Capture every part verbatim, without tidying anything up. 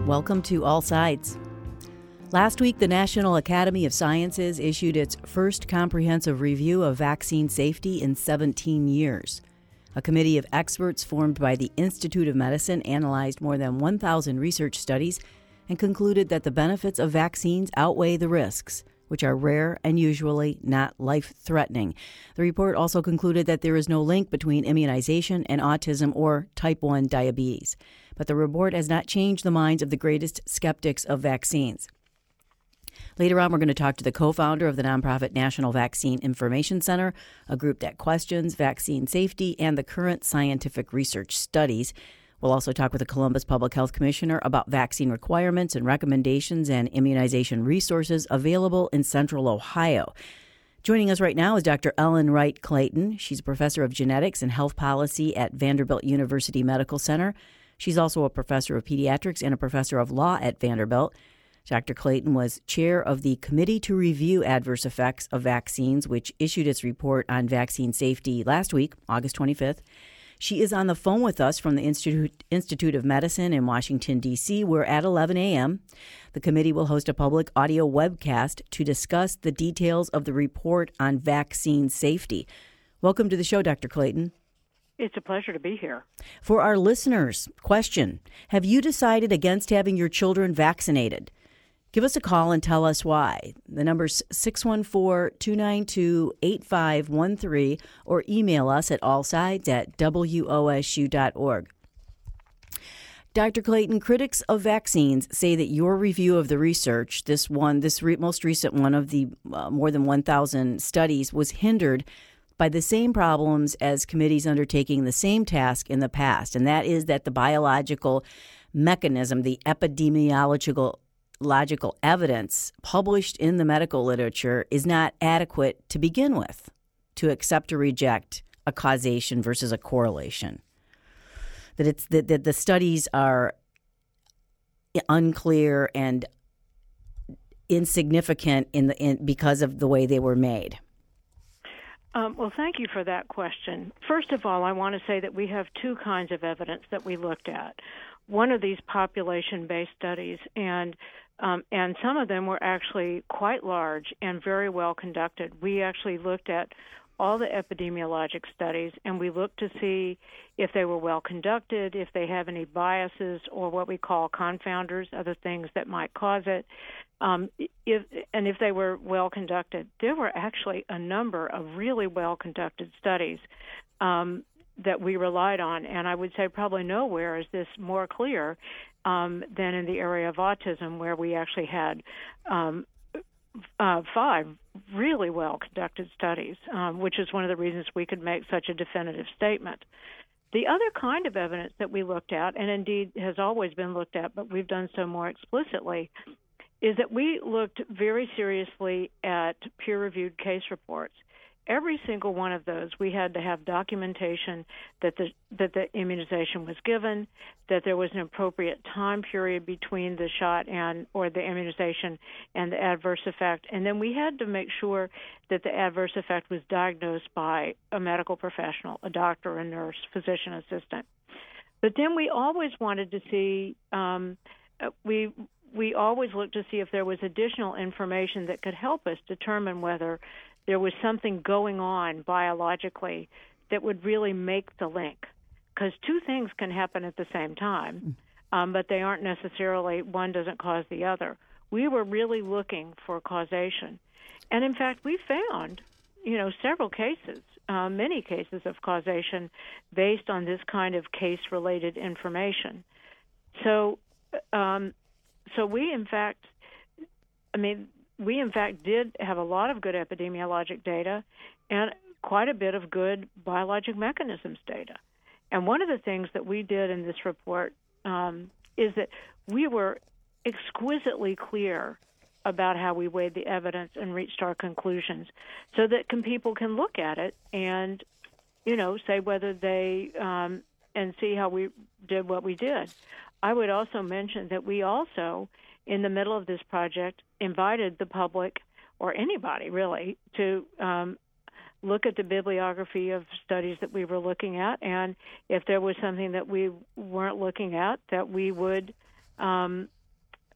Welcome to All Sides. Last week, the National Academy of Sciences issued its first comprehensive review of vaccine safety in seventeen years. A committee of experts formed by the Institute of Medicine analyzed more than one thousand research studies and concluded that the benefits of vaccines outweigh the risks, which are rare and usually not life-threatening. The report also concluded that there is no link between immunization and autism or type one diabetes. But the report has not changed the minds of the greatest skeptics of vaccines. Later on, we're going to talk to the co-founder of the nonprofit National Vaccine Information Center, a group that questions vaccine safety and the current scientific research studies. We'll also talk with the Columbus Public Health Commissioner about vaccine requirements and recommendations and immunization resources available in Central Ohio. Joining us right now is Doctor Ellen Wright Clayton. She's a professor of genetics and health policy at Vanderbilt University Medical Center. She's also a professor of pediatrics and a professor of law at Vanderbilt. Doctor Clayton was chair of the Committee to Review Adverse Effects of Vaccines, which issued its report on vaccine safety last week, August twenty-fifth. She is on the phone with us from the Institute, Institute of Medicine in Washington, D C, where at eleven a.m., the committee will host a public audio webcast to discuss the details of the report on vaccine safety. Welcome to the show, Doctor Clayton. It's a pleasure to be here. For our listeners, question, have you decided against having your children vaccinated? Give us a call and tell us why. The number's six one four, two nine two, eight five one three or email us at allsides at W O S U dot org. Doctor Clayton, critics of vaccines say that your review of the research, this one, this re- most recent one of the uh, more than one thousand studies, was hindered by the same problems as committees undertaking the same task in the past, and that is that the biological mechanism, the epidemiological logical evidence published in the medical literature is not adequate to begin with to accept or reject a causation versus a correlation. That it's that, that the studies are unclear and insignificant in the in, because of the way they were made. Um, well, thank you for that question. First of all, I want to say that we have two kinds of evidence that we looked at. One of these population-based studies, and Um, and some of them were actually quite large and very well conducted. We actually looked at all the epidemiologic studies, and we looked to see if they were well conducted, if they have any biases or what we call confounders, other things that might cause it, um, if, and if they were well conducted. There were actually a number of really well conducted studies um, that we relied on, and I would say probably nowhere is this more clear Um, than in the area of autism, where we actually had um, uh, five really well-conducted studies, um, which is one of the reasons we could make such a definitive statement. The other kind of evidence that we looked at, and indeed has always been looked at, but we've done so more explicitly, is that we looked very seriously at peer-reviewed case reports. Every single one of those, we had to have documentation that the that the immunization was given, that there was an appropriate time period between the shot and or the immunization and the adverse effect, and then we had to make sure that the adverse effect was diagnosed by a medical professional, a doctor, a nurse, physician assistant. But then we always wanted to see um, we we always looked to see if there was additional information that could help us determine whether there was something going on biologically that would really make the link. Because two things can happen at the same time, um, but they aren't necessarily, one doesn't cause the other. We were really looking for causation. And in fact, we found, you know, several cases, uh, many cases of causation based on this kind of case-related information. So, um, so we, in fact, I mean, we, in fact, did have a lot of good epidemiologic data and quite a bit of good biologic mechanisms data. And one of the things that we did in this report um, is that we were exquisitely clear about how we weighed the evidence and reached our conclusions so that can, people can look at it and, you know, say whether they um, and see how we did what we did. I would also mention that we also, in the middle of this project, invited the public, or anybody really, to um, look at the bibliography of studies that we were looking at, and if there was something that we weren't looking at, that we would um,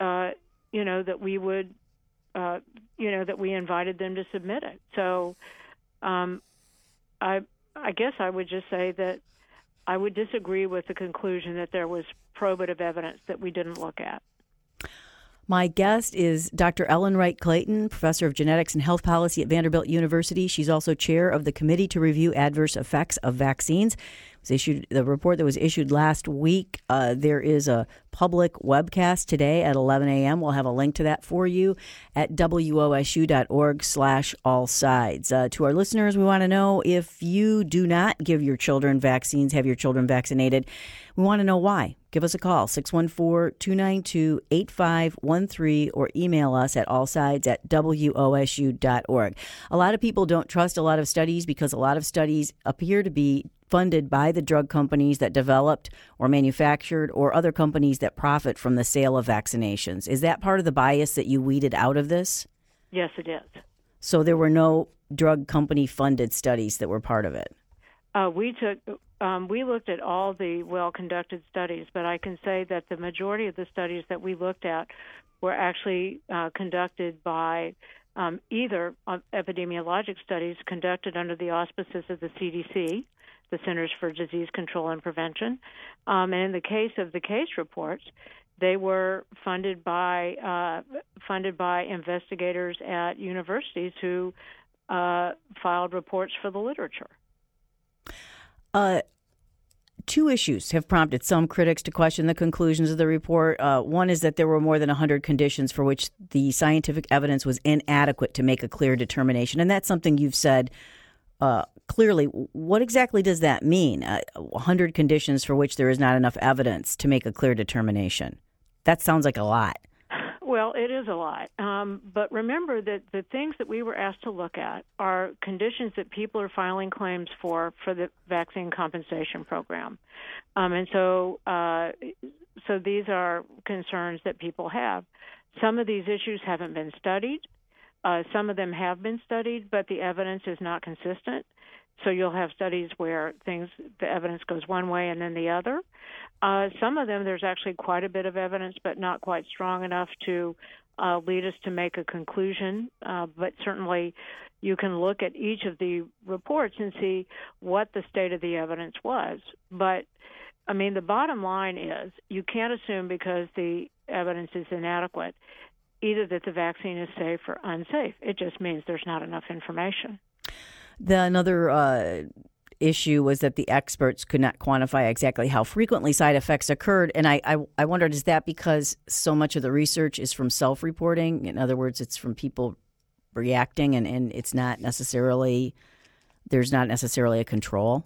uh, you know, that we would, uh, you know, that we invited them to submit it. So um, I, I guess I would just say that I would disagree with the conclusion that there was probative evidence that we didn't look at. My guest is Doctor Ellen Wright Clayton, professor of genetics and health policy at Vanderbilt University. She's also chair of the Committee to Review Adverse Effects of Vaccines. It was issued the report that was issued last week. Uh, there is a public webcast today at eleven a.m. We'll have a link to that for you at wosu.org slash all sides. Uh, to our listeners, we want to know if you do not give your children vaccines, have your children vaccinated. We want to know why. Give us a call, six one four, two nine two, eight five one three, or email us at allsides at w o s u dot org. A lot of people don't trust a lot of studies because a lot of studies appear to be funded by the drug companies that developed or manufactured or other companies that profit from the sale of vaccinations. Is that part of the bias that you weeded out of this? Yes, it is. So there were no drug company funded studies that were part of it? Uh, we took um, we looked at all the well-conducted studies, but I can say that the majority of the studies that we looked at were actually uh, conducted by um, either uh, epidemiologic studies conducted under the auspices of the C D C, the Centers for Disease Control and Prevention, um, and in the case of the case reports, they were funded by uh, funded by investigators at universities who uh, filed reports for the literature. Uh, two issues have prompted some critics to question the conclusions of the report. Uh, one is that there were more than one hundred conditions for which the scientific evidence was inadequate to make a clear determination, and that's something you've said uh, clearly. What exactly does that mean, uh, one hundred conditions for which there is not enough evidence to make a clear determination? That sounds like a lot. Well, it is a lot. Um, but remember that the things that we were asked to look at are conditions that people are filing claims for for the vaccine compensation program. Um, and so uh, so these are concerns that people have. Some of these issues haven't been studied. Uh, some of them have been studied, but the evidence is not consistent. So you'll have studies where things, the evidence goes one way and then the other. Uh, some of them, there's actually quite a bit of evidence, but not quite strong enough to uh, lead us to make a conclusion. Uh, but certainly you can look at each of the reports and see what the state of the evidence was. But, I mean, the bottom line is you can't assume because the evidence is inadequate either that the vaccine is safe or unsafe. It just means there's not enough information. The another uh, issue was that the experts could not quantify exactly how frequently side effects occurred. And I, I, I wondered, is that because so much of the research is from self-reporting? In other words, it's from people reacting and, and it's not necessarily, there's not necessarily a control?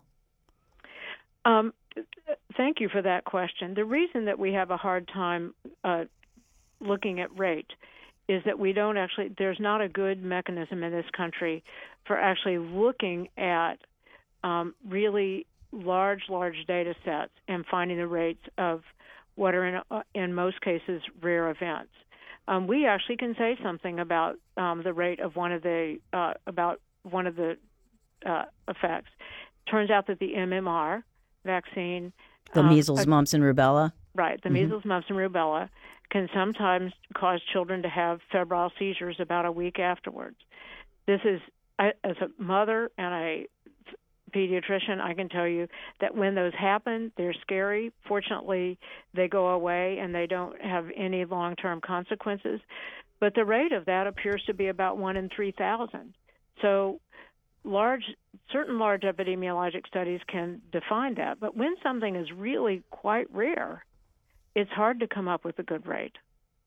Um, thank you for that question. The reason that we have a hard time uh, looking at rate is that we don't actually, there's not a good mechanism in this country for actually looking at um, really large, large data sets and finding the rates of what are in, uh, in most cases rare events. Um, we actually can say something about um, the rate of one of the uh, about one of the uh, effects. Turns out that the M M R vaccine, the um, measles, uh, mumps, and rubella, right? The mm-hmm. measles, mumps, and rubella can sometimes cause children to have febrile seizures about a week afterwards. This is, I, as a mother and a pediatrician, I can tell you that when those happen, they're scary. Fortunately, they go away and they don't have any long-term consequences. But the rate of that appears to be about one in three thousand. So large, certain large epidemiologic studies can define that. But when something is really quite rare, it's hard to come up with a good rate.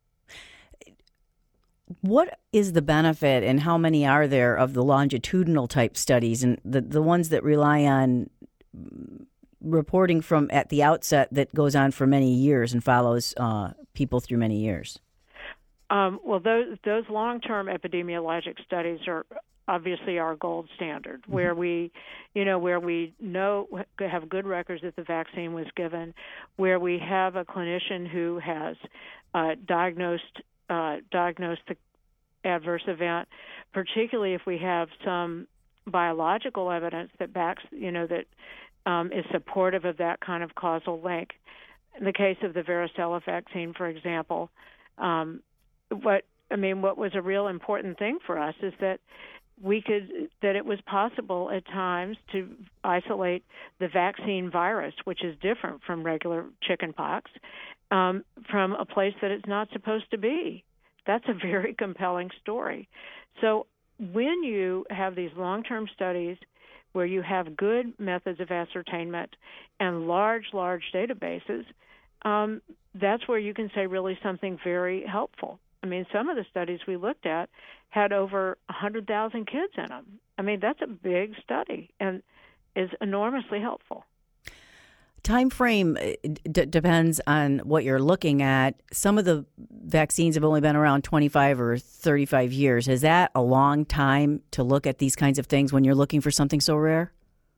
What is the benefit and how many are there of the longitudinal type studies and the, the ones that rely on reporting from at the outset that goes on for many years and follows uh, people through many years? Um, well, those, those long-term epidemiologic studies are obviously our gold standard, mm-hmm. where we, you know, where we know, have good records that the vaccine was given, where we have a clinician who has uh, diagnosed uh, diagnosed the adverse event, particularly if we have some biological evidence that backs, you know, that um, is supportive of that kind of causal link. In the case of the varicella vaccine, for example, um, what I mean, what was a real important thing for us is that we could that it was possible at times to isolate the vaccine virus, which is different from regular chickenpox, um, from a place that it's not supposed to be. That's a very compelling story. So when you have these long-term studies where you have good methods of ascertainment and large, large databases, um, that's where you can say really something very helpful. I mean, some of the studies we looked at had over one hundred thousand kids in them. I mean, that's a big study and is enormously helpful. Time frame d- depends on what you're looking at. Some of the vaccines have only been around twenty-five or thirty-five years. Is that a long time to look at these kinds of things when you're looking for something so rare?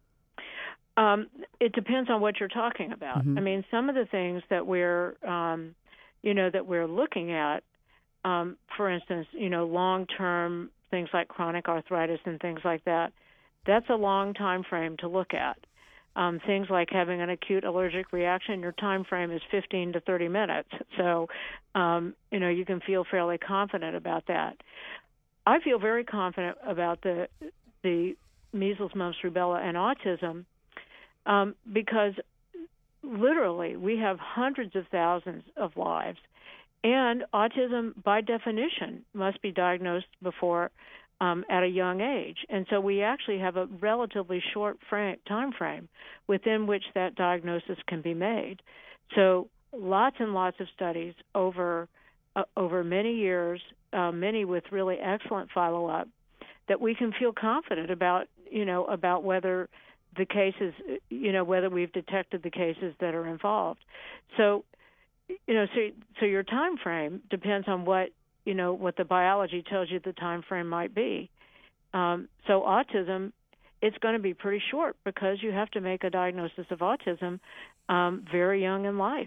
Um, it depends on what you're talking about. Mm-hmm. I mean, some of the things that we're, um, you know, that we're looking at, um, for instance, you know, long-term things like chronic arthritis and things like that, that's a long time frame to look at. Um, things like having an acute allergic reaction, your time frame is fifteen to thirty minutes. So, um, you know, you can feel fairly confident about that. I feel very confident about the the measles, mumps, rubella, and autism um, because literally we have hundreds of thousands of lives, and autism, by definition, must be diagnosed before Um, at a young age. And so we actually have a relatively short frame, time frame within which that diagnosis can be made. So lots and lots of studies over uh, over many years, uh, many with really excellent follow-up, that we can feel confident about, you know, about whether the cases, you know, whether we've detected the cases that are involved. So, you know, so, so your time frame depends on what you know, what the biology tells you the time frame might be. Um, so autism, it's going to be pretty short because you have to make a diagnosis of autism um, very young in life.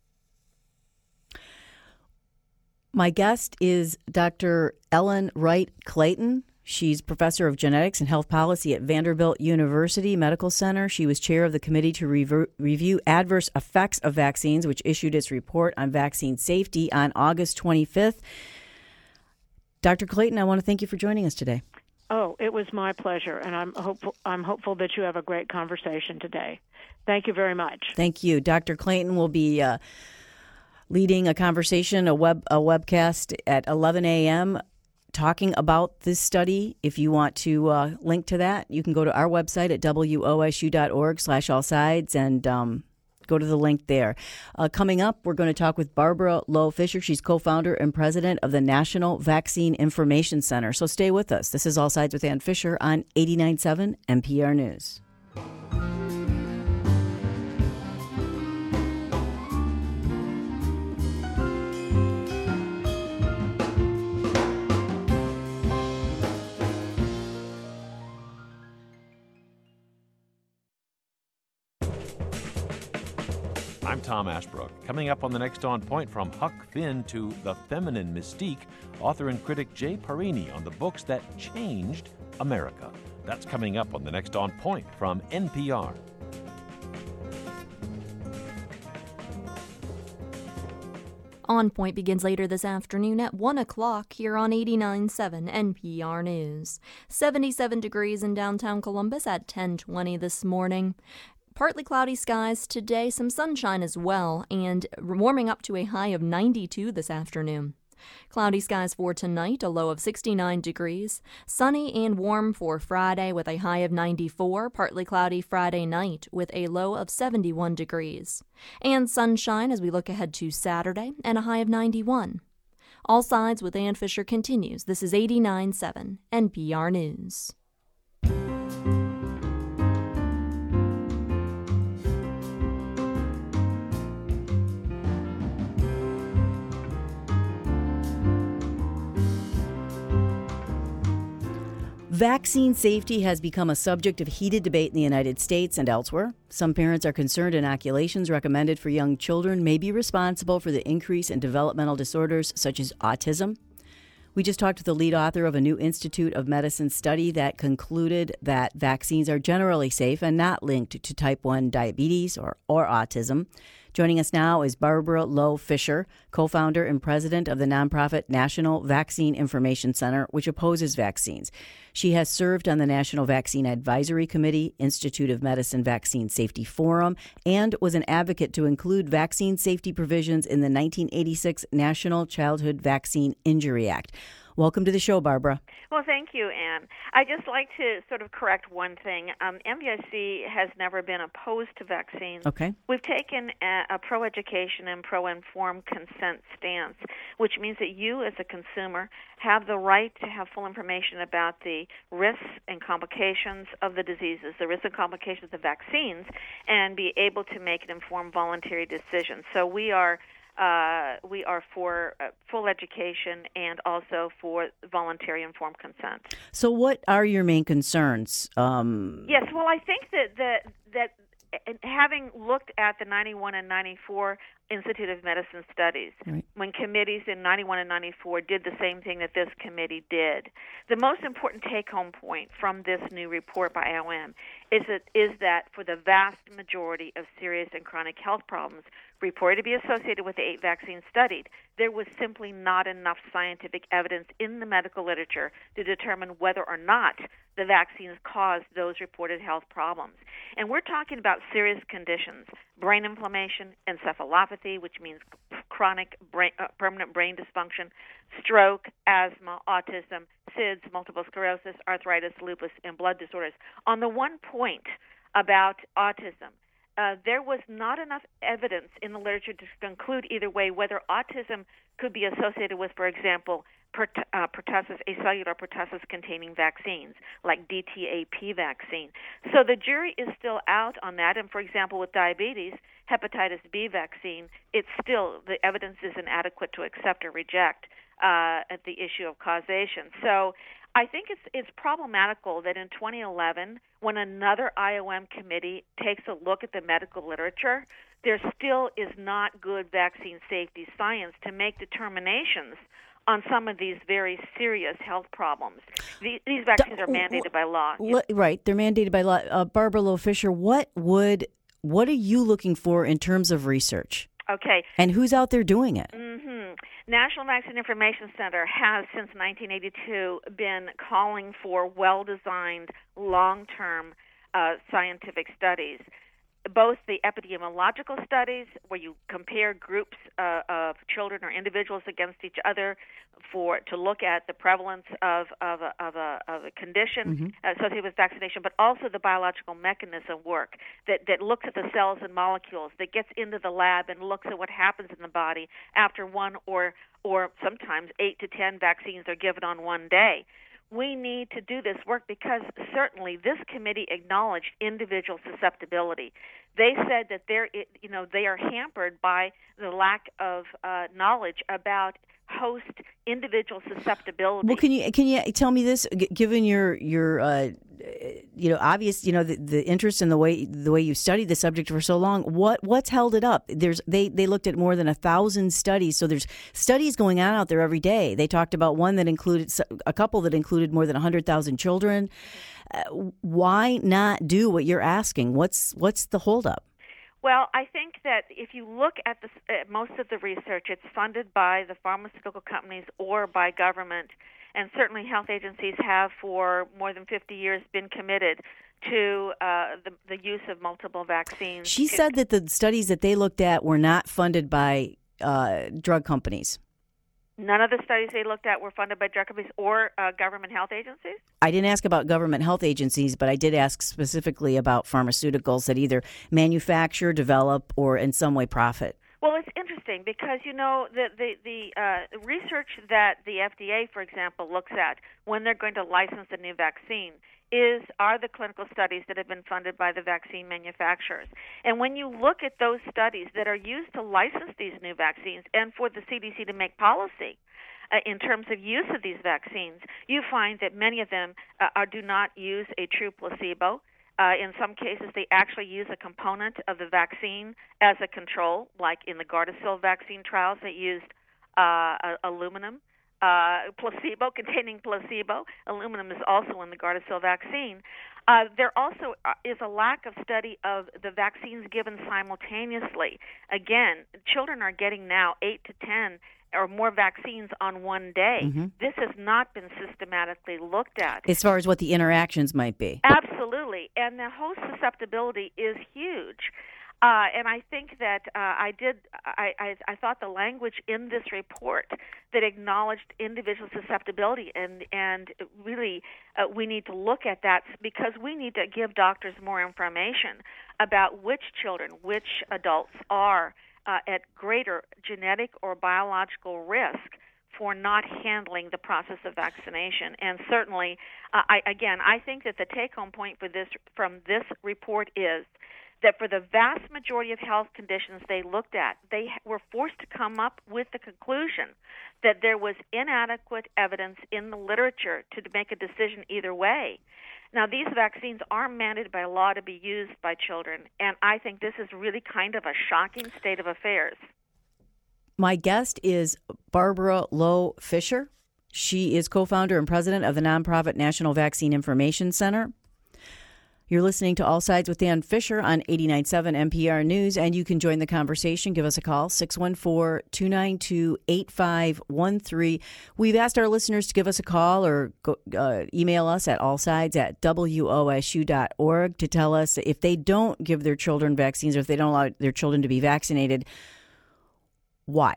My guest is Doctor Ellen Wright Clayton. She's professor of genetics and health policy at Vanderbilt University Medical Center. She was chair of the committee to rever- review adverse effects of vaccines, which issued its report on vaccine safety on August twenty-fifth. Doctor Clayton, I want to thank you for joining us today. Oh, it was my pleasure, and I'm hopeful, I'm hopeful that you have a great conversation today. Thank you very much. Thank you. Doctor Clayton will be uh, leading a conversation, a web a webcast at eleven a.m., talking about this study. If you want to uh, link to that, you can go to our website at W O S U dot org slash all sides and um, go to the link there. Uh, coming up, we're going to talk with Barbara Loe Fisher. She's co-founder and president of the National Vaccine Information Center. So stay with us. This is All Sides with Ann Fisher on eighty-nine point seven N P R News. I'm Tom Ashbrook. Coming up on the next On Point, from Huck Finn to the feminine mystique, author and critic Jay Parini on the books that changed America. That's coming up on the next On Point from N P R. On Point begins later this afternoon at one o'clock here on eighty-nine point seven N P R News. seventy-seven degrees in downtown Columbus at ten twenty this morning. Partly cloudy skies today, some sunshine as well, and warming up to a high of ninety-two this afternoon. Cloudy skies for tonight, a low of sixty-nine degrees. Sunny and warm for Friday with a high of ninety-four. Partly cloudy Friday night with a low of seventy-one degrees. And sunshine as we look ahead to Saturday and a high of ninety-one. All Sides with Ann Fisher continues. This is eighty-nine point seven N P R News. Vaccine safety has become a subject of heated debate in the United States and elsewhere. Some parents are concerned inoculations recommended for young children may be responsible for the increase in developmental disorders such as autism. We just talked to the lead author of a new Institute of Medicine study that concluded that vaccines are generally safe and not linked to type one diabetes or, or autism. Joining us now is Barbara Loe Fisher, co-founder and president of the nonprofit National Vaccine Information Center, which opposes vaccines. She has served on the National Vaccine Advisory Committee, Institute of Medicine Vaccine Safety Forum, and was an advocate to include vaccine safety provisions in the nineteen eighty-six National Childhood Vaccine Injury Act. Welcome to the show, Barbara. Well, thank you, Ann. I'd just like to sort of correct one thing. Um, M V I C has never been opposed to vaccines. Okay. We've taken a, a pro-education and pro-informed consent stance, which means that you as a consumer have the right to have full information about the risks and complications of the diseases, the risks and complications of the vaccines, and be able to make an informed voluntary decision. So we are Uh, we are for uh, full education and also for voluntary informed consent. So what are your main concerns? Um, yes, well, I think that, that, that having looked at the ninety-one and ninety-four Institute of Medicine studies, right, when committees in ninety-one and ninety-four did the same thing that this committee did, the most important take-home point from this new report by I O M is that, is that for the vast majority of serious and chronic health problems reported to be associated with the eight vaccines studied, there was simply not enough scientific evidence in the medical literature to determine whether or not the vaccines caused those reported health problems. And we're talking about serious conditions: brain inflammation, encephalopathy, which means chronic brain, uh, permanent brain dysfunction, stroke, asthma, autism, S I D S, multiple sclerosis, arthritis, lupus, and blood disorders. On the one point about autism, Uh, there was not enough evidence in the literature to conclude either way whether autism could be associated with, for example, pert- uh, pertussis, acellular pertussis-containing vaccines, like D T A P vaccine. So the jury is still out on that. And, for example, with diabetes, hepatitis B vaccine, it's still, the evidence isn't adequate to accept or reject uh, at the issue of causation. So I think it's it's problematical that in twenty eleven, when another I O M committee takes a look at the medical literature, there still is not good vaccine safety science to make determinations on some of these very serious health problems. These, these vaccines are mandated by law. Right, they're mandated by law. Uh, Barbara Loe Fisher, what would what are you looking for in terms of research? Okay. And who's out there doing it? Mm-hmm. National Vaccine Information Center has, since nineteen eighty-two, been calling for well-designed, long-term uh, scientific studies. Both the epidemiological studies, where you compare groups uh, of children or individuals against each other for to look at the prevalence of of a, of a, of a condition mm-hmm. associated with vaccination, but also the biological mechanism work that, that looks at the cells and molecules, that gets into the lab and looks at what happens in the body after one or or sometimes eight to ten vaccines are given on one day. We need to do this work because certainly this committee acknowledged individual susceptibility. They said that they're, you know, they are hampered by the lack of uh, knowledge about host individual susceptibility. Well, can you can you tell me this? G- given your your uh, you know obvious you know the, the interest in the way the way you studied the subject for so long, what what's held it up? There's they they looked at more than a thousand studies, so there's studies going on out there every day. They talked about one that included a couple that included more than a hundred thousand children. Uh, why not do what you're asking? What's what's the holdup? Well, I think that if you look at, the, at most of the research, it's funded by the pharmaceutical companies or by government, and certainly health agencies have for more than fifty years been committed to uh, the, the use of multiple vaccines. She said that the studies that they looked at were not funded by uh, drug companies. None of the studies they looked at were funded by drug companies or uh, government health agencies? I didn't ask about government health agencies, but I did ask specifically about pharmaceuticals that either manufacture, develop, or in some way profit. Well, it's interesting because, you know, the the, the uh, research that the F D A, for example, looks at when they're going to license a new vaccine is are the clinical studies that have been funded by the vaccine manufacturers. And when you look at those studies that are used to license these new vaccines and for the C D C to make policy uh, in terms of use of these vaccines, you find that many of them uh, are, do not use a true placebo. Uh, in some cases, they actually use a component of the vaccine as a control, like in the Gardasil vaccine trials, they used uh, aluminum uh, placebo, containing placebo. Aluminum is also in the Gardasil vaccine. Uh, there also is a lack of study of the vaccines given simultaneously. Again, children are getting now eight to ten or more vaccines on one day. Mm-hmm. This has not been systematically looked at. As far as what the interactions might be. Absolutely. And the host susceptibility is huge. Uh, and I think that uh, I did. I, I, I thought the language in this report that acknowledged individual susceptibility, and and really uh, we need to look at that because we need to give doctors more information about which children, which adults are uh, at greater genetic or biological risk for not handling the process of vaccination. And certainly, uh, I, again, I think that the take-home point for this from this report is that for the vast majority of health conditions they looked at, they were forced to come up with the conclusion that there was inadequate evidence in the literature to make a decision either way. Now, these vaccines are mandated by law to be used by children, and I think this is really kind of a shocking state of affairs. My guest is Barbara Loe Fisher. She is co-founder and president of the nonprofit National Vaccine Information Center. You're listening to All Sides with Dan Fisher on eighty-nine point seven N P R News, and you can join the conversation. Give us a call, six one four, two nine two, eight five one three. We've asked our listeners to give us a call or go, uh, email us at allsides at W O S U dot org to tell us if they don't give their children vaccines or if they don't allow their children to be vaccinated, why?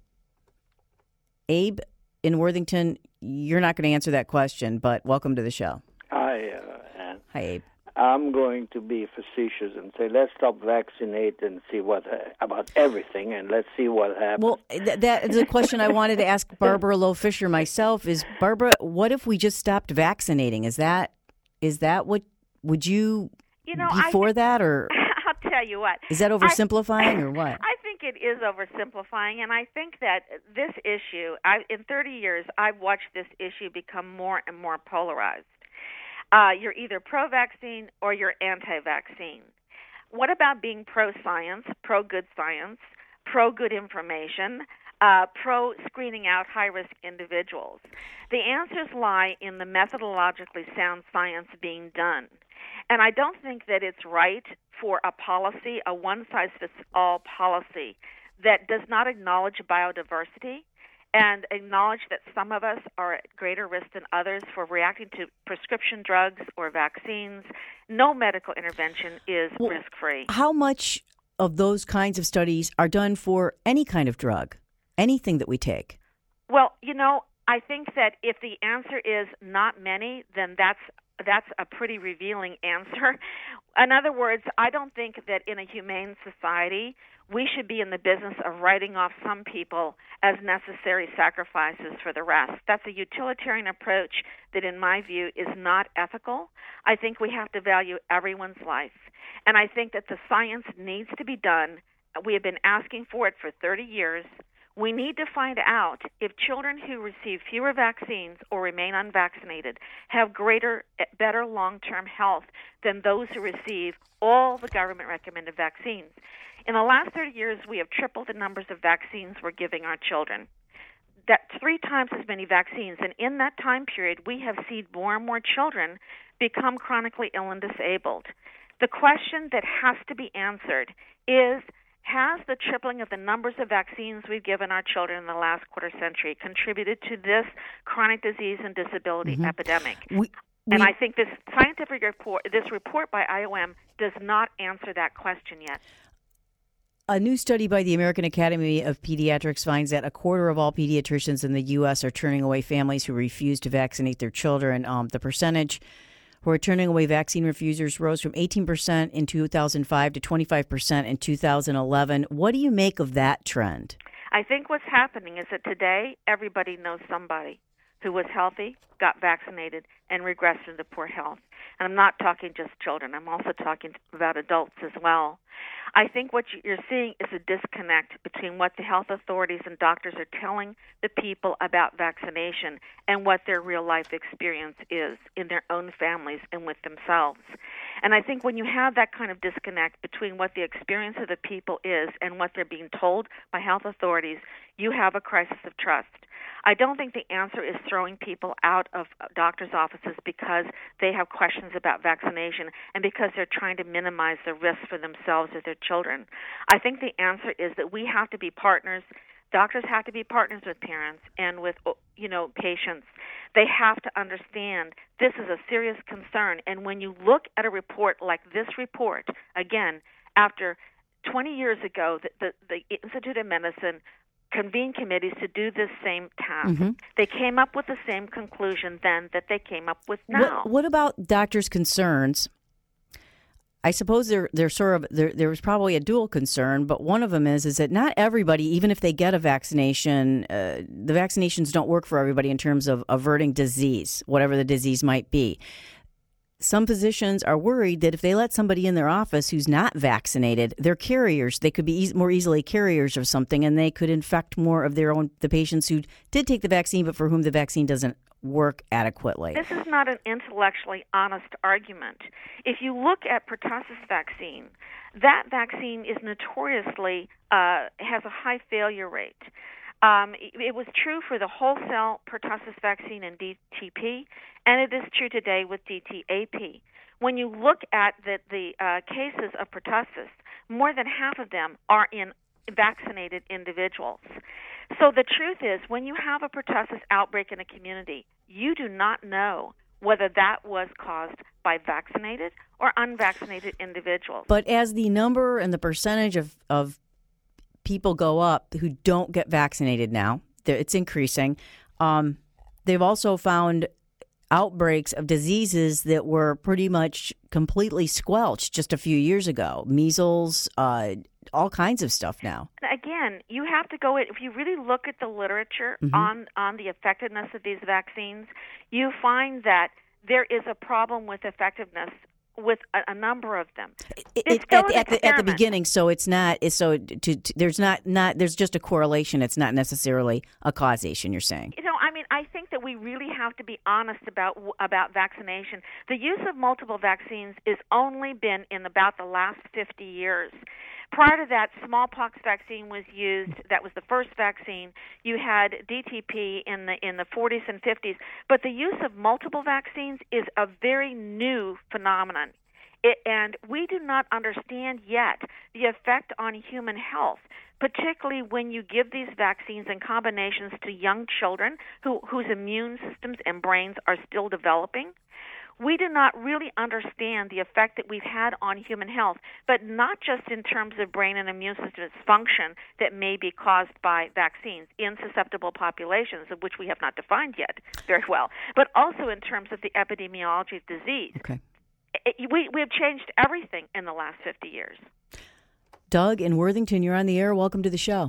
Abe in Worthington, you're not going to answer that question, but welcome to the show. Hi, uh, Ann. Hi, Abe. I'm going to be facetious and say, let's stop vaccinate and see what uh, about everything, and let's see what happens. Well, th- that is a question I wanted to ask Barbara Loe Fisher myself. Is Barbara, what if we just stopped vaccinating? Is that is that what would you, you know, be for that, or I'll tell you what. Is that oversimplifying I, or what? I think it is oversimplifying, and I think that this issue, I, in thirty years, I've watched this issue become more and more polarized. Uh, you're either pro-vaccine or you're anti-vaccine. What about being pro-science, pro-good science, pro-good information, uh, pro-screening out high-risk individuals? The answers lie in the methodologically sound science being done. And I don't think that it's right for a policy, a one-size-fits-all policy, that does not acknowledge biodiversity and acknowledge that some of us are at greater risk than others for reacting to prescription drugs or vaccines. No medical intervention is well, risk-free. How much of those kinds of studies are done for any kind of drug, anything that we take? Well, you know, I think that if the answer is not many, then that's that's a pretty revealing answer. In other words, I don't think that in a humane society we should be in the business of writing off some people as necessary sacrifices for the rest. That's a utilitarian approach that, in my view, is not ethical. I think we have to value everyone's life. And I think that the science needs to be done. We have been asking for it for thirty years. We need to find out if children who receive fewer vaccines or remain unvaccinated have greater, better long-term health than those who receive all the government-recommended vaccines. In the last thirty years, we have tripled the numbers of vaccines we're giving our children. That's three times as many vaccines. And in that time period, we have seen more and more children become chronically ill and disabled. The question that has to be answered is, has the tripling of the numbers of vaccines we've given our children in the last quarter century contributed to this chronic disease and disability mm-hmm. epidemic? We, we, and I think this scientific report, this report by I O M, does not answer that question yet. A new study by the American Academy of Pediatrics finds that a quarter of all pediatricians in the U S are turning away families who refuse to vaccinate their children. Um, the percentage who are turning away vaccine refusers rose from eighteen percent in two thousand five to twenty-five percent in two thousand eleven. What do you make of that trend? I think what's happening is that today everybody knows somebody who was healthy, got vaccinated, and regressed into poor health. And I'm not talking just children. I'm also talking about adults as well. I think what you're seeing is a disconnect between what the health authorities and doctors are telling the people about vaccination and what their real-life experience is in their own families and with themselves. And I think when you have that kind of disconnect between what the experience of the people is and what they're being told by health authorities, you have a crisis of trust. I don't think the answer is throwing people out of doctors' offices because they have questions about vaccination and because they're trying to minimize the risk for themselves or their children. I think the answer is that we have to be partners. Doctors have to be partners with parents and with, you know, patients. They have to understand this is a serious concern. And when you look at a report like this report, again, after twenty years ago, the, the, the Institute of Medicine convened committees to do this same task. Mm-hmm. They came up with the same conclusion then that they came up with now. What, what about doctors' concerns? I suppose there there sort of there there was probably a dual concern, but one of them is is that not everybody, even if they get a vaccination, uh, the vaccinations don't work for everybody in terms of averting disease, whatever the disease might be. Some physicians are worried that if they let somebody in their office who's not vaccinated, they're carriers. They could be e- more easily carriers of something, and they could infect more of their own the patients who did take the vaccine, but for whom the vaccine doesn't work adequately. This is not an intellectually honest argument. If you look at pertussis vaccine, that vaccine is notoriously uh, has a high failure rate. Um, it, it was true for the wholesale pertussis vaccine and D T P, and it is true today with D T A P. When you look at the, the uh, cases of pertussis, more than half of them are in vaccinated individuals. So the truth is, when you have a pertussis outbreak in a community, you do not know whether that was caused by vaccinated or unvaccinated individuals. But as the number and the percentage of, of people go up who don't get vaccinated now, it's increasing. Um, they've also found outbreaks of diseases that were pretty much completely squelched just a few years ago. Measles, uh, all kinds of stuff now. Again, you have to go, if you really look at the literature mm-hmm. on, on the effectiveness of these vaccines, you find that there is a problem with effectiveness with a, a number of them. It, it, at, at, the, at the beginning, so it's not. It's so to, to, there's not not there's just a correlation. It's not necessarily a causation. You're saying. You know, I mean, I think that we really have to be honest about about vaccination. The use of multiple vaccines has only been in about the last fifty years. Prior to that, smallpox vaccine was used. That was the first vaccine. You had D T P in the in the forties and fifties. But the use of multiple vaccines is a very new phenomenon. It, and we do not understand yet the effect on human health, particularly when you give these vaccines in combinations to young children who, whose immune systems and brains are still developing. We do not really understand the effect that we've had on human health, but not just in terms of brain and immune system dysfunction that may be caused by vaccines in susceptible populations, of which we have not defined yet very well, but also in terms of the epidemiology of disease. Okay. It, we, we have changed everything in the last fifty years. Doug in Worthington, you're on the air. Welcome to the show.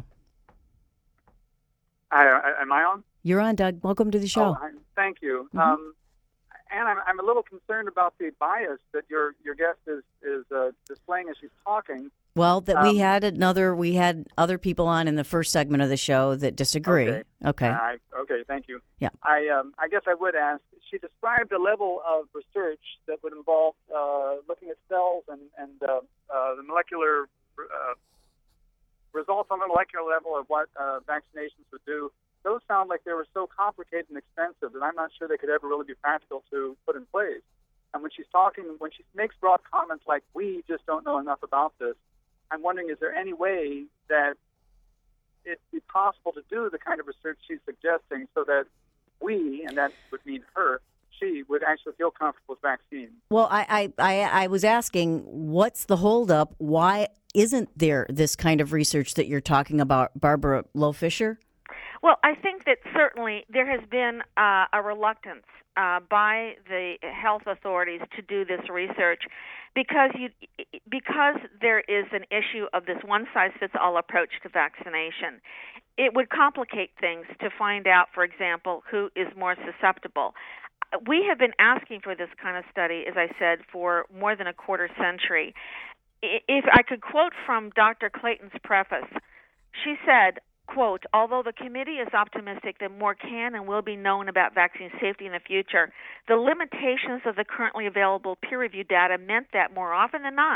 Hi, am I on? You're on, Doug. Welcome to the show. Oh, thank you. Mm-hmm. Um, and I'm, I'm a little concerned about the bias that your your guest is is uh, displaying as she's talking. Well, that um, we had another, we had other people on in the first segment of the show that disagree. Okay. Okay. Uh, I, okay. Thank you. Yeah. I um, I guess I would ask. She described a level of research that would involve uh, looking at cells and and uh, uh, the molecular uh, results on the molecular level of what uh, vaccinations would do. Those sound like they were so complicated and expensive that I'm not sure they could ever really be practical to put in place. And when she's talking, when she makes broad comments like, we just don't know enough about this, I'm wondering, is there any way that it'd be possible to do the kind of research she's suggesting so that we, and that would mean her, she would actually feel comfortable with vaccines? Well, I, I, I, I was asking, what's the holdup? Why isn't there this kind of research that you're talking about, Barbara Loe-Fisher? Well, I think that certainly there has been uh, a reluctance uh, by the health authorities to do this research because you because there is an issue of this one-size-fits-all approach to vaccination. It would complicate things to find out, for example, who is more susceptible. We have been asking for this kind of study, as I said, for more than a quarter century. If I could quote from Doctor Clayton's preface, she said, quote, although the committee is optimistic that more can and will be known about vaccine safety in the future, the limitations of the currently available peer-reviewed data meant that more often than not,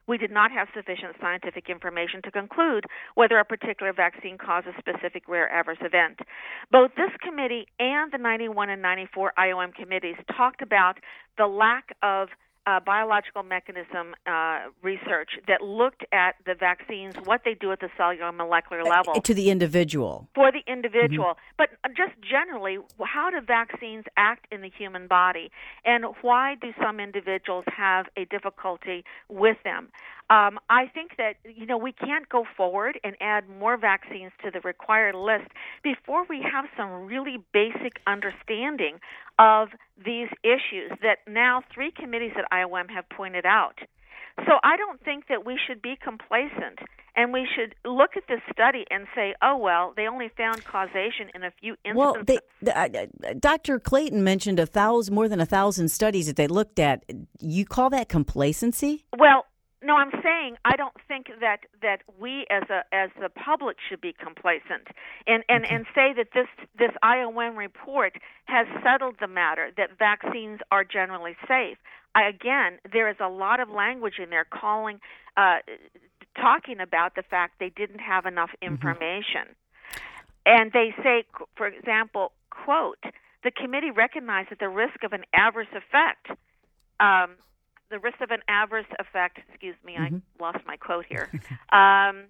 we did not have sufficient scientific information to conclude whether a particular vaccine caused a specific rare adverse event. Both this committee and the ninety-one and ninety-four I O M committees talked about the lack of Uh, biological mechanism uh, research that looked at the vaccines, what they do at the cellular and molecular level. Uh, to the individual. For the individual. Mm-hmm. But just generally, how do vaccines act in the human body? And why do some individuals have a difficulty with them? Um, I think that, you know, we can't go forward and add more vaccines to the required list before we have some really basic understanding of these issues that now three committees at I O M have pointed out. So I don't think that we should be complacent, and we should look at this study and say, oh, well, they only found causation in a few instances. Well, they, uh, Doctor Clayton mentioned a thousand, more than a thousand studies that they looked at. You call that complacency? Well, no, I'm saying I don't think that, that we as a as the public should be complacent and, and, Okay. and say that this this I O M report has settled the matter, that vaccines are generally safe. I, again, there is a lot of language in there calling, uh, talking about the fact they didn't have enough information. Mm-hmm. And they say, for example, quote, the committee recognized that the risk of an adverse effect um, the risk of an adverse effect, excuse me, mm-hmm. I lost my quote here, um,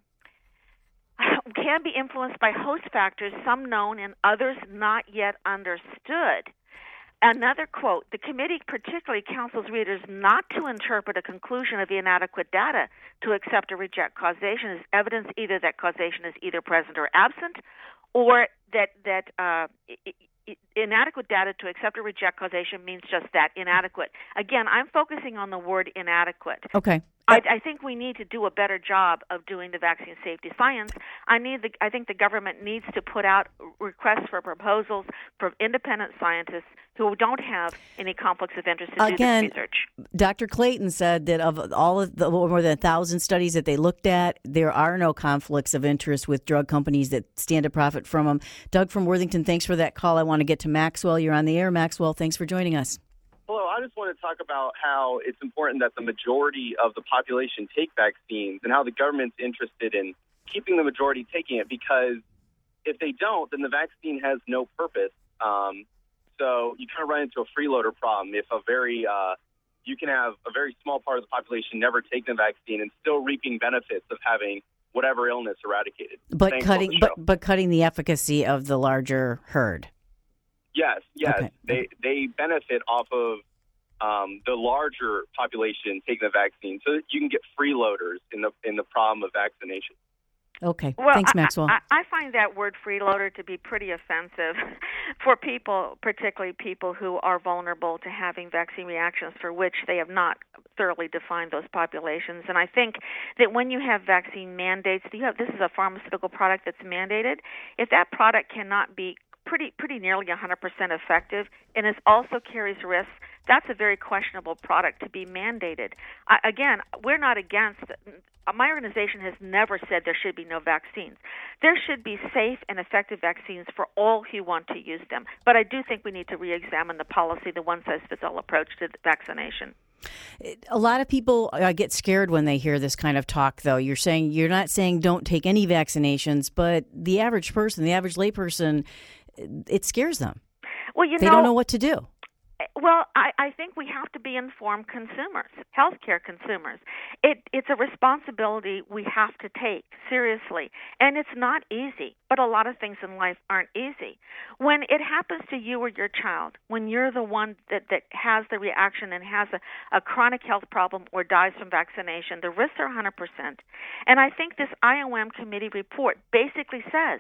can be influenced by host factors, some known and others not yet understood. Another quote, the committee particularly counsels readers not to interpret a conclusion of inadequate data to accept or reject causation as evidence either that causation is either present or absent, or that, that uh, it, inadequate data to accept or reject causation means just that, inadequate. Again, I'm focusing on the word inadequate. Okay. I, I think we need to do a better job of doing the vaccine safety science. I need the, I think the government needs to put out requests for proposals from independent scientists who don't have any conflicts of interest to Again, do this research. Doctor Clayton said that of all of the more than a thousand studies that they looked at, there are no conflicts of interest with drug companies that stand to profit from them. Doug from Worthington, thanks for that call. I want to get to Maxwell. You're on the air. Maxwell, thanks for joining us. Hello, I just want to talk about how it's important that the majority of the population take vaccines and how the government's interested in keeping the majority taking it, because if they don't, then the vaccine has no purpose. Um, so you kind of run into a freeloader problem. If a very, uh, you can have a very small part of the population never take the vaccine and still reaping benefits of having whatever illness eradicated. But Thanks cutting, for the show. but, but cutting the efficacy of the larger herd. Yes, yes. Okay. They they benefit off of um, the larger population taking the vaccine, so that you can get freeloaders in the in the problem of vaccination. Okay. Well, Thanks, I, Maxwell. I, I find that word freeloader to be pretty offensive for people, particularly people who are vulnerable to having vaccine reactions for which they have not thoroughly defined those populations. And I think that when you have vaccine mandates, you have, this is a pharmaceutical product that's mandated. If that product cannot be pretty pretty nearly one hundred percent effective and it also carries risks, that's a very questionable product to be mandated. I, again, we're not against it. My organization has never said there should be no vaccines. There should be safe and effective vaccines for all who want to use them. But I do think we need to re-examine the policy, the one-size-fits-all approach to vaccination. A lot of people uh, get scared when they hear this kind of talk, though. You're saying you're not saying don't take any vaccinations, but the average person, the average layperson, it scares them. Well, you they know, don't know what to do. Well, I, I think we have to be informed consumers, healthcare consumers. It, it's a responsibility we have to take seriously, and it's not easy, but a lot of things in life aren't easy. When it happens to you or your child, when you're the one that, that has the reaction and has a, a chronic health problem or dies from vaccination, the risks are one hundred percent. And I think this I O M committee report basically says,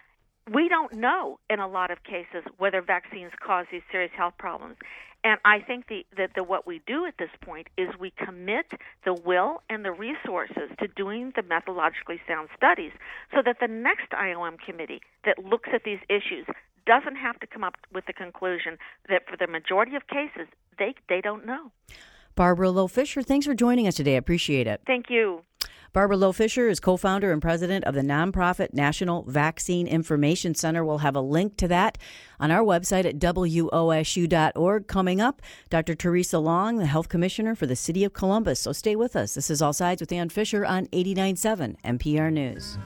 we don't know in a lot of cases whether vaccines cause these serious health problems. And I think the, that the, what we do at this point is we commit the will and the resources to doing the methodologically sound studies so that the next I O M committee that looks at these issues doesn't have to come up with the conclusion that for the majority of cases, they, they don't know. Barbara Loe Fisher, thanks for joining us today. I appreciate it. Thank you. Barbara Loe Fisher is co-founder and president of the nonprofit National Vaccine Information Center. We'll have a link to that on our website at W O S U dot org. Coming up, Doctor Teresa Long, the health commissioner for the city of Columbus. So stay with us. This is All Sides with Ann Fisher on eighty-nine point seven N P R News.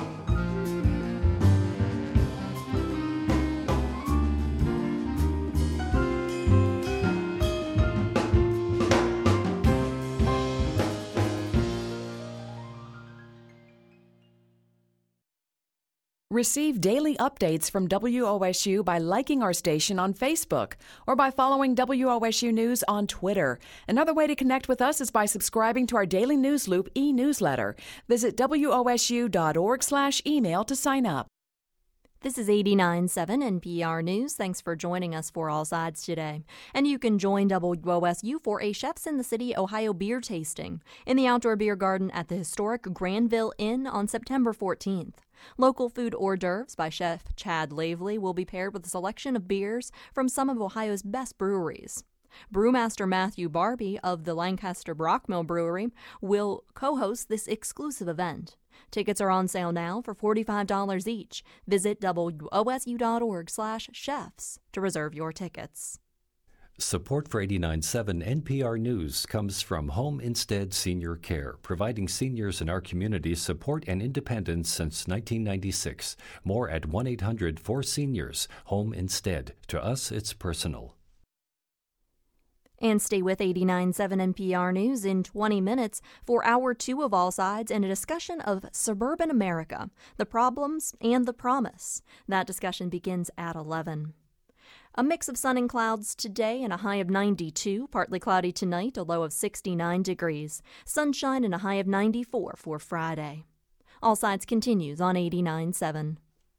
Receive daily updates from W O S U by liking our station on Facebook or by following W O S U News on Twitter. Another way to connect with us is by subscribing to our Daily News Loop e-newsletter. Visit W O S U dot org slash email to sign up. This is eighty-nine point seven N P R News. Thanks for joining us for All Sides today. And you can join W O S U for a Chefs in the City, Ohio beer tasting in the Outdoor Beer Garden at the historic Granville Inn on September fourteenth. Local food hors d'oeuvres by Chef Chad Lavely will be paired with a selection of beers from some of Ohio's best breweries. Brewmaster Matthew Barbie of the Lancaster Brockmill Brewery will co-host this exclusive event. Tickets are on sale now for forty-five dollars each. Visit W O S U dot org slash chefs to reserve your tickets. Support for eighty-nine point seven N P R News comes from Home Instead Senior Care, providing seniors in our community support and independence since nineteen ninety-six. More at one eight hundred four seniors. Home Instead. To us, it's personal. And stay with eighty-nine point seven N P R News in twenty minutes for hour two of All Sides and a discussion of suburban America, the problems and the promise. That discussion begins at eleven. A mix of sun and clouds today and a high of ninety-two. Partly cloudy tonight, a low of sixty-nine degrees. Sunshine and a high of ninety-four for Friday. All Sides continues on eighty-nine point seven.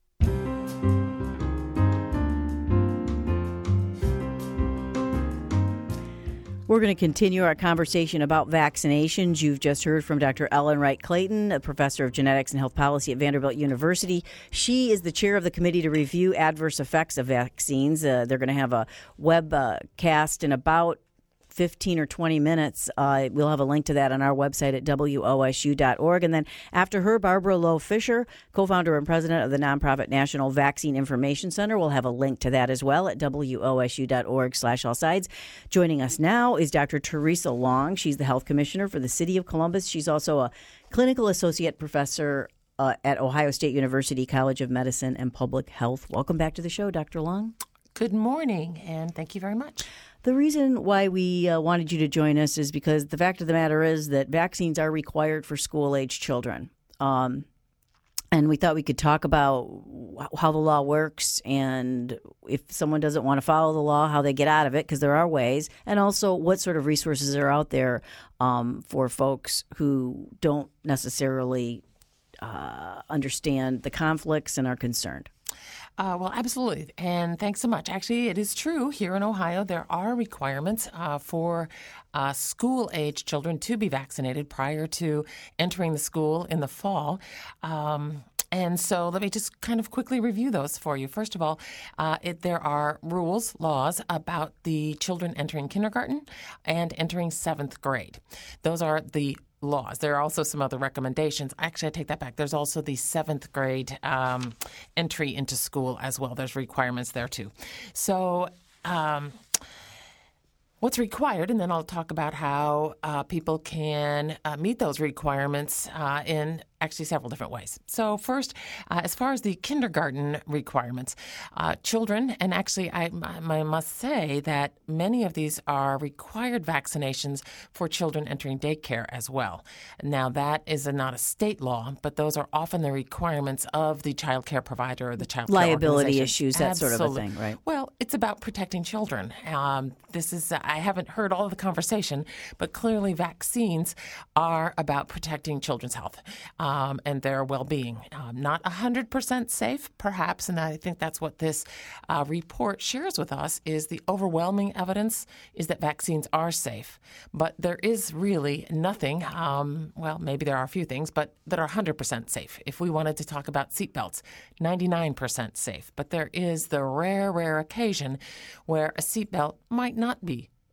We're going to continue our conversation about vaccinations. You've just heard from Doctor Ellen Wright Clayton, a professor of genetics and health policy at Vanderbilt University. She is the chair of the committee to review adverse effects of vaccines. Uh, they're going to have a webcast in about fifteen or twenty minutes. Uh, we'll have a link to that on our website at W O S U dot org. And then after her, Barbara Loe Fisher, co-founder and president of the nonprofit National Vaccine Information Center. We'll have a link to that as well at W O S U dot org slash all sides. Joining us now is Doctor Teresa Long. She's the health commissioner for the city of Columbus. She's also a clinical associate professor uh, at Ohio State University College of Medicine and Public Health. Welcome back to the show, Doctor Long. Good morning, and thank you very much. The reason why we uh, wanted you to join us is because the fact of the matter is that vaccines are required for school-age children. Um, and we thought we could talk about how the law works and if someone doesn't want to follow the law, how they get out of it, because there are ways, and also what sort of resources are out there um, for folks who don't necessarily uh, understand the conflicts and are concerned. Uh, well, absolutely. And thanks so much. Actually, it is true. Here in Ohio, there are requirements uh, for uh, school-age children to be vaccinated prior to entering the school in the fall. Um, and so let me just kind of quickly review those for you. First of all, uh, it, there are rules, laws about the children entering kindergarten and entering seventh grade. Those are the laws. There are also some other recommendations. Actually, I take that back. There's also the seventh grade um, entry into school as well. There's requirements there too. So um, what's required, and then I'll talk about how uh, people can uh, meet those requirements uh, in actually several different ways. So first, uh, as far as the kindergarten requirements, uh, children, and actually I, I must say that many of these are required vaccinations for children entering daycare as well. Now that is a, not a state law, but those are often the requirements of the child care provider or the child care liability issues, that Absolutely. Sort of a thing, right? Well, it's about protecting children. Um, this is, uh, I haven't heard all of the conversation, but clearly vaccines are about protecting children's health. Um, and their well-being. Um, not one hundred percent safe, perhaps, and I think that's what this uh, report shares with us, is the overwhelming evidence is that vaccines are safe. But there is really nothing, um, well, maybe there are a few things, but that are one hundred percent safe. If we wanted to talk about seatbelts, ninety-nine percent safe. But there is the rare, rare occasion where a seatbelt might not be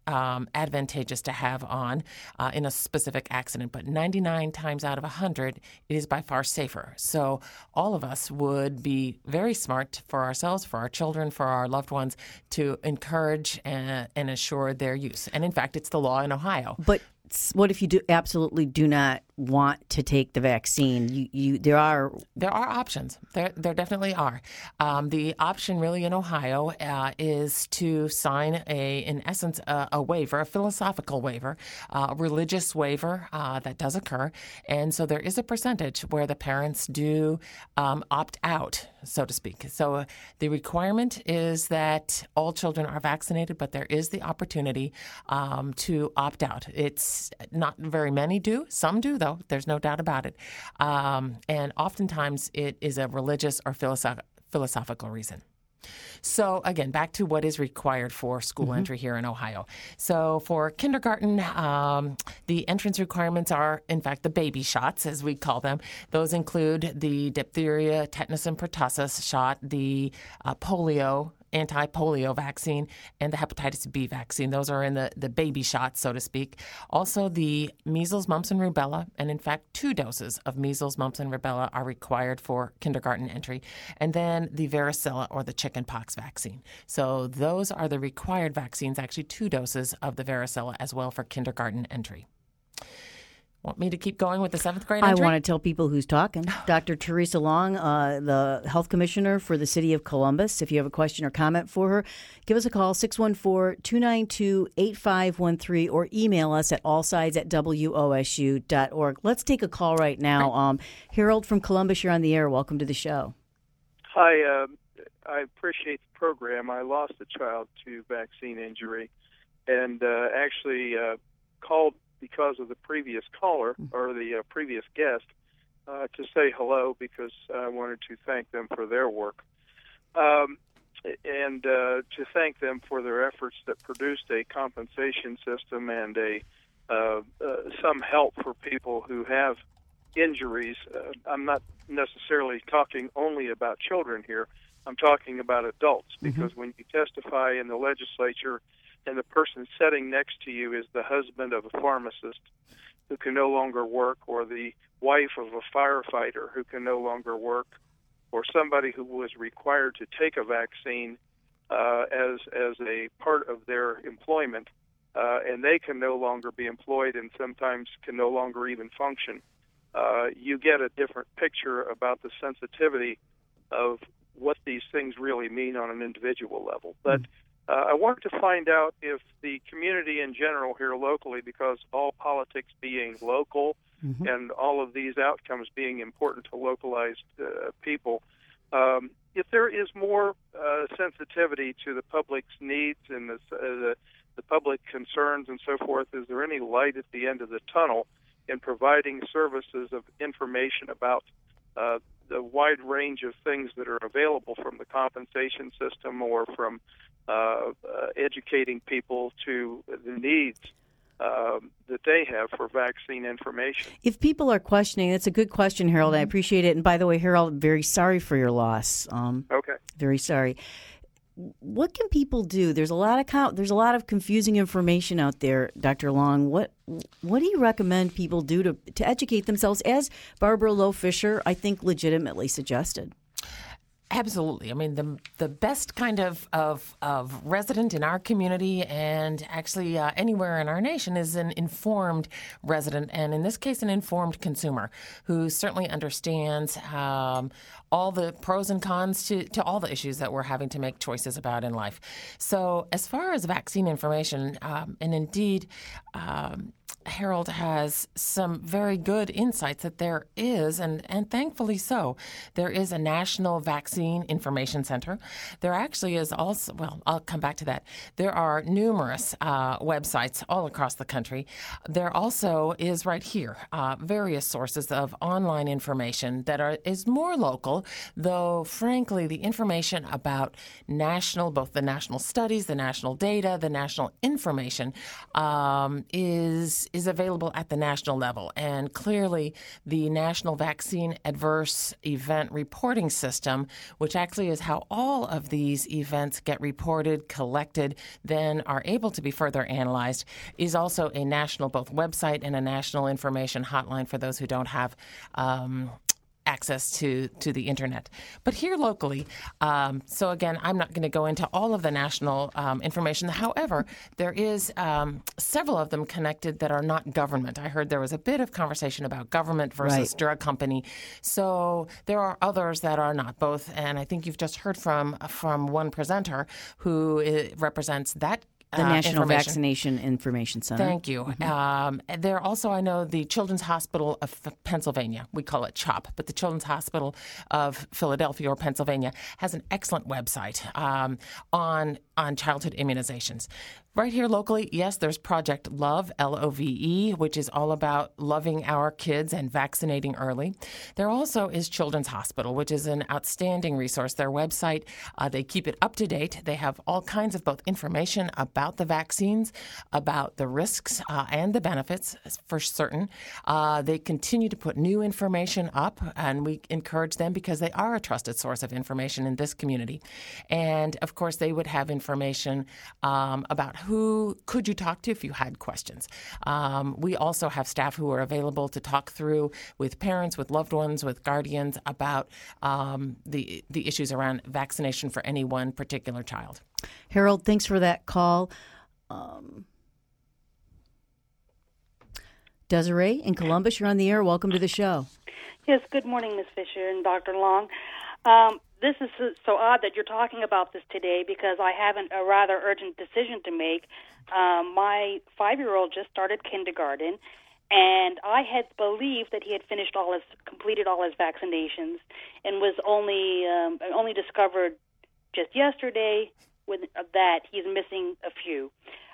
um, advantageous to have on uh, in a specific accident, but ninety-nine times out of one hundred, it is by far safer. So all of us would be very smart for ourselves, for our children, for our loved ones to encourage and, and assure their use. And in fact, it's the law in Ohio. But what if you do absolutely do not want to take the vaccine? You, you, there are there are options. There, there definitely are. Um, the option, really, in Ohio, uh, is to sign a, in essence, a, a waiver, a philosophical waiver, uh, a religious waiver uh, that does occur, and so there is a percentage where the parents do um, opt out, so to speak. So uh, the requirement is that all children are vaccinated, but there is the opportunity um, to opt out. It's not very many do. Some do, though. There's no doubt about it. Um, and oftentimes it is a religious or philosoph- philosophical reason. So, again, back to what is required for school mm-hmm. entry here in Ohio. So for kindergarten, um, the entrance requirements are, in fact, the baby shots, as we call them. Those include the diphtheria, tetanus, and pertussis shot, the uh, polio, anti-polio vaccine, and the hepatitis B vaccine. Those are in the, the baby shots, so to speak. Also, the measles, mumps, and rubella, and in fact, two doses of measles, mumps, and rubella are required for kindergarten entry. And then the varicella or the chickenpox vaccine. So those are the required vaccines, actually two doses of the varicella as well for kindergarten entry. Want me to keep going with the seventh grade entry? I want to tell people who's talking. Doctor Teresa Long, uh, the health commissioner for the city of Columbus. If you have a question or comment for her, give us a call, six one four, two nine two, eight five one three, or email us at allsides at w o s u dot org. Let's take a call right now. Um, Harold from Columbus, you're on the air. Welcome to the show. Hi. Uh, I appreciate the program. I lost a child to vaccine injury and uh, actually uh, called because of the previous caller or the uh, previous guest uh, to say hello because I wanted to thank them for their work um, and uh, to thank them for their efforts that produced a compensation system and a uh, uh, some help for people who have injuries. Uh, I'm not necessarily talking only about children here. I'm talking about adults because mm-hmm. when you testify in the legislature and the person sitting next to you is the husband of a pharmacist who can no longer work, or the wife of a firefighter who can no longer work, or somebody who was required to take a vaccine uh, as as a part of their employment, uh, and they can no longer be employed and sometimes can no longer even function. Uh, you get a different picture about the sensitivity of what these things really mean on an individual level. But Uh, I wanted to find out if the community in general here locally, because all politics being local mm-hmm. and all of these outcomes being important to localized uh, people, um, if there is more uh, sensitivity to the public's needs and the, uh, the, the public concerns and so forth, is there any light at the end of the tunnel in providing services of information about uh, the wide range of things that are available from the compensation system or from Uh, uh, educating people to the needs uh, that they have for vaccine information? If people are questioning, that's a good question, Harold. Mm-hmm. I appreciate it. And by the way, Harold, very sorry for your loss. Um, okay. Very sorry. What can people do? There's a lot of com- there's a lot of confusing information out there, Doctor Long. What what do you recommend people do to to educate themselves, as Barbara Loe Fisher, I think, legitimately suggested? Absolutely. I mean, the the best kind of, of, of resident in our community and actually uh, anywhere in our nation is an informed resident, and in this case, an informed consumer who certainly understands um, all the pros and cons to, to all the issues that we're having to make choices about in life. So as far as vaccine information, um, and indeed, um, Harold has some very good insights that there is, and, and thankfully so. There is a National Vaccine Information Center. There actually is also, well, I'll come back to that. There are numerous uh, websites all across the country. There also is right here uh, various sources of online information that are is more local, though frankly the information about national, both the national studies, the national data, the national information um, is is is available at the national level. And clearly, the National Vaccine Adverse Event Reporting System, which actually is how all of these events get reported, collected, then are able to be further analyzed, is also a national both website and a national information hotline for those who don't have um, access to, to the internet. But here locally, um, so again, I'm not going to go into all of the national um, information. However, there is um, several of them connected that are not government. I heard there was a bit of conversation about government versus right. drug company. So there are others that are not both. And I think you've just heard from, from one presenter who uh, represents that The uh, National Vaccination Information Center. Thank you. Mm-hmm. Um, there also, I know, the Children's Hospital of Pennsylvania. We call it CHOP, but the Children's Hospital of Philadelphia or Pennsylvania has an excellent website um, on on childhood immunizations. Right here locally, yes, there's Project Love, L O V E, which is all about loving our kids and vaccinating early. There also is Children's Hospital, which is an outstanding resource. Their website, uh, they keep it up to date. They have all kinds of both information about the vaccines, about the risks uh, and the benefits for certain. Uh, they continue to put new information up, and we encourage them because they are a trusted source of information in this community. And, of course, they would have information um, about who could you talk to if you had questions. Um, we also have staff who are available to talk through with parents, with loved ones, with guardians about um, the the issues around vaccination for any one particular child. Harold, thanks for that call. Um, Desiree in Columbus, you're on the air. Welcome to the show. Yes, good morning, Miz Fisher and Doctor Long. Um, this is so odd that you're talking about this today because I have an, a rather urgent decision to make. Um, my five-year-old just started kindergarten, and I had believed that he had finished all his, completed all his vaccinations, and was only um, only discovered just yesterday with uh, that he's missing a few.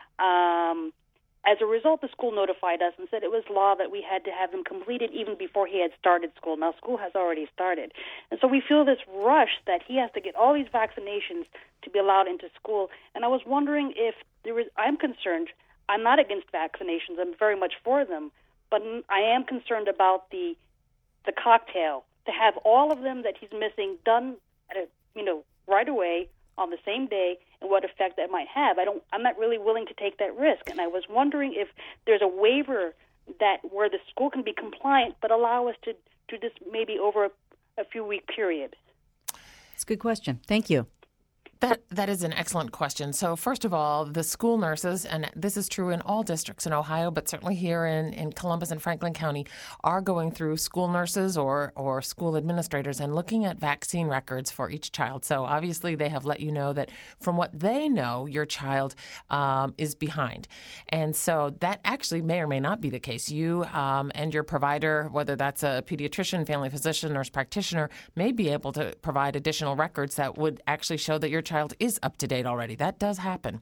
Um, As a result, the school notified us and said it was law that we had to have them completed even before he had started school. Now, school has already started. And so we feel this rush that he has to get all these vaccinations to be allowed into school. And I was wondering if there was, I'm concerned, I'm not against vaccinations, I'm very much for them, but I am concerned about the the cocktail, to have all of them that he's missing done at a, you know, right away on the same day, and what effect that might have. I don't. I'm not really willing to take that risk, and I was wondering if there's a waiver that where the school can be compliant, but allow us to do this maybe over a, a few week period. It's a good question. Thank you. That that is an excellent question. So first of all, the school nurses, and this is true in all districts in Ohio, but certainly here in, in Columbus and Franklin County, are going through school nurses or, or school administrators and looking at vaccine records for each child. So obviously they have let you know that from what they know, your child um, is behind. And so that actually may or may not be the case. You um, and your provider, whether that's a pediatrician, family physician, nurse practitioner, may be able to provide additional records that would actually show that your child is up to date already. That does happen.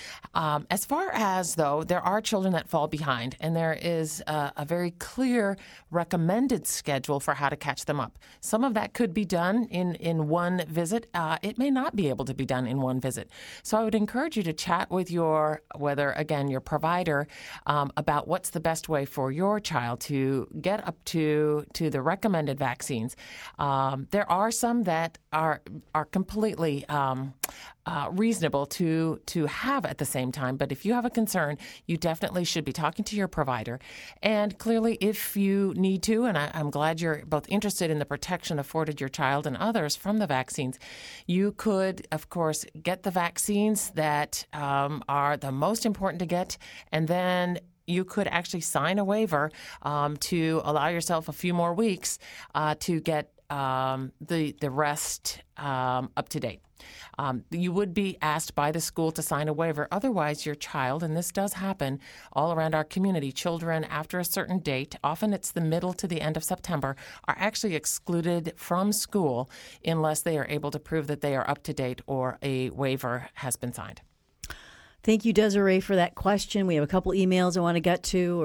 Um, as far as, though, there are children that fall behind, and there is a, a very clear recommended schedule for how to catch them up. Some of that could be done in, in one visit. Uh, it may not be able to be done in one visit. So I would encourage you to chat with your, whether, again, your provider um, about what's the best way for your child to get up to, to the recommended vaccines. Um, there are some that are, are completely um, Uh, reasonable to to have at the same time. But if you have a concern, you definitely should be talking to your provider. And clearly, if you need to, and I, I'm glad you're both interested in the protection afforded your child and others from the vaccines, you could, of course, get the vaccines that um, are the most important to get, and then you could actually sign a waiver um, to allow yourself a few more weeks uh, to get um, the the rest um, up to date. Um, you would be asked by the school to sign a waiver. Otherwise, your child, and this does happen all around our community, children after a certain date, often it's the middle to the end of September, are actually excluded from school unless they are able to prove that they are up to date or a waiver has been signed. Thank you, Desiree, for that question. We have a couple emails I want to get to, or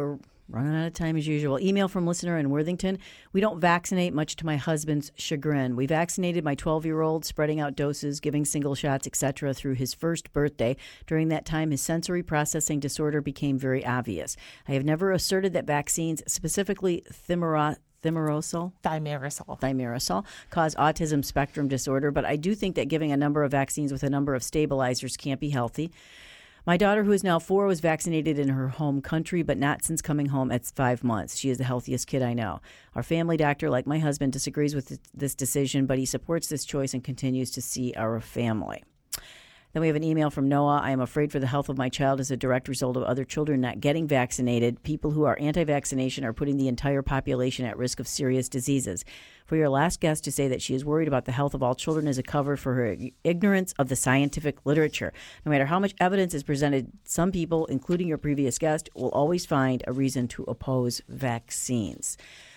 Running out of time as usual. Email from listener in Worthington. We don't vaccinate, much to my husband's chagrin. We vaccinated my twelve-year-old, spreading out doses, giving single shots, et cetera, through his first birthday. During that time, his sensory processing disorder became very obvious. I have never asserted that vaccines, specifically Thimerosal, Thimerosal, Thimerosal, Thimerosal, cause autism spectrum disorder, but I do think that giving a number of vaccines with a number of stabilizers can't be healthy. My daughter, who is now four, was vaccinated in her home country, but not since coming home at five months. She is the healthiest kid I know. Our family doctor, like my husband, disagrees with this decision, but he supports this choice and continues to see our family. Then we have an email from Noah. I am afraid for the health of my child as a direct result of other children not getting vaccinated. People who are anti-vaccination are putting the entire population at risk of serious diseases. For your last guest to say that she is worried about the health of all children is a cover for her ignorance of the scientific literature. No matter how much evidence is presented, some people, including your previous guest, will always find a reason to oppose vaccines.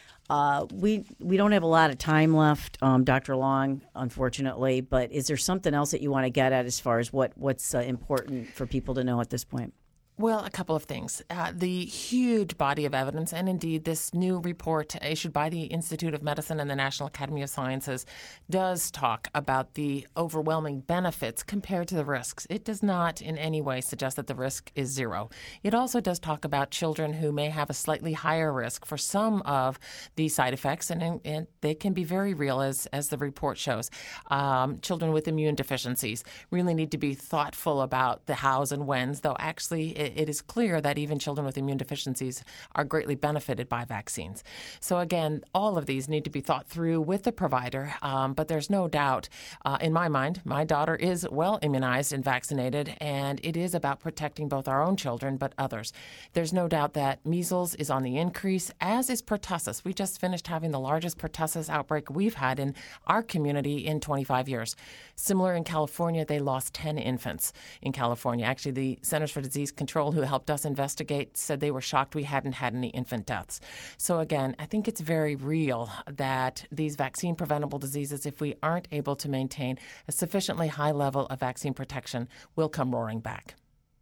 Uh, we we don't have a lot of time left, um, Doctor Long, unfortunately, but is there something else that you want to get at as far as what, what's uh, important for people to know at this point? Well, a couple of things. Uh, the huge body of evidence, and indeed this new report issued by the Institute of Medicine and the National Academy of Sciences, does talk about the overwhelming benefits compared to the risks. It does not in any way suggest that the risk is zero. It also does talk about children who may have a slightly higher risk for some of the side effects, and, and they can be very real, as, as the report shows. Um, children with immune deficiencies really need to be thoughtful about the hows and whens, though actually it, it is clear that even children with immune deficiencies are greatly benefited by vaccines. So again, all of these need to be thought through with the provider, um, but there's no doubt, uh, in my mind, my daughter is well immunized and vaccinated, and it is about protecting both our own children but others. There's no doubt that measles is on the increase, as is pertussis. We just finished having the largest pertussis outbreak we've had in our community in twenty-five years. Similar in California, they lost ten infants in California. Actually, the Centers for Disease Control, who helped us investigate, said they were shocked we hadn't had any infant deaths. So again, I think it's very real that these vaccine-preventable diseases, if we aren't able to maintain a sufficiently high level of vaccine protection, will come roaring back.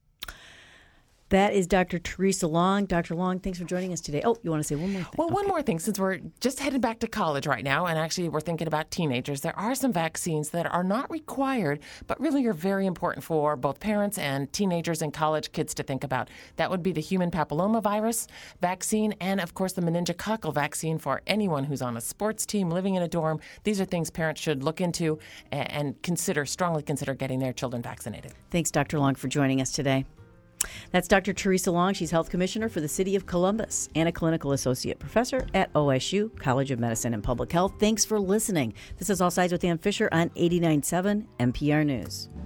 That is Doctor Theresa Long. Doctor Long, thanks for joining us today. Oh, you want to say one more thing? Well, okay. one more thing. Since we're just headed back to college right now, and actually we're thinking about teenagers, there are some vaccines that are not required, but really are very important for both parents and teenagers and college kids to think about. That would be the human papillomavirus vaccine and, of course, the meningococcal vaccine for anyone who's on a sports team, living in a dorm. These are things parents should look into and consider, strongly consider getting their children vaccinated. Thanks, Doctor Long, for joining us today. That's Doctor Theresa Long. She's Health Commissioner for the City of Columbus and a Clinical Associate Professor at O S U College of Medicine and Public Health. Thanks for listening. This is All Sides with Ann Fisher on eighty-nine point seven N P R News.